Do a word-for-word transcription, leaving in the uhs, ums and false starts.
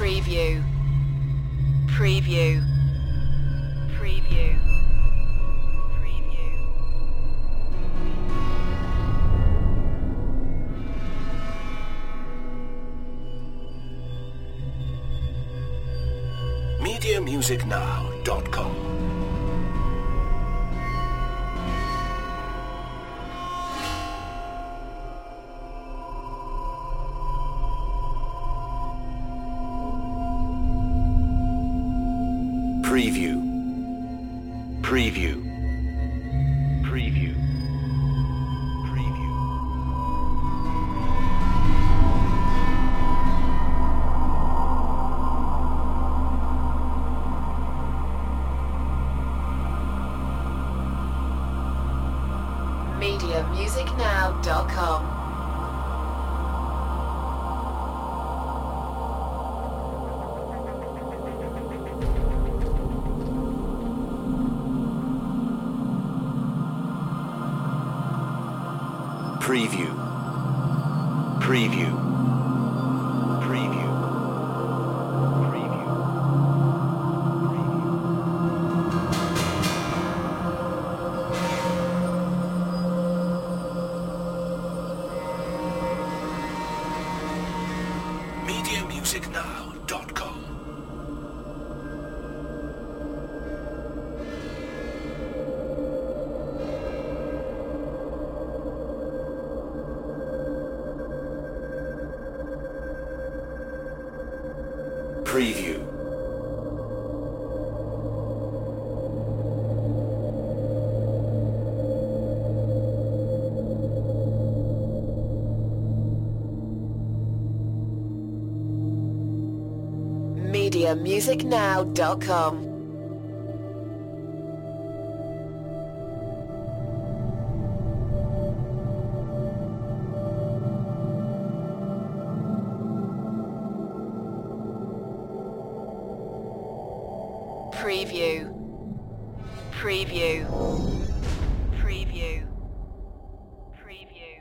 Preview. Preview. Preview. Preview. media music now dot com. Preview. Preview. Preview. Preview. media music now dot com. Preview. Preview. Preview. Preview. media music now dot com. Preview. media music now dot com. Preview. Preview. Preview. Preview.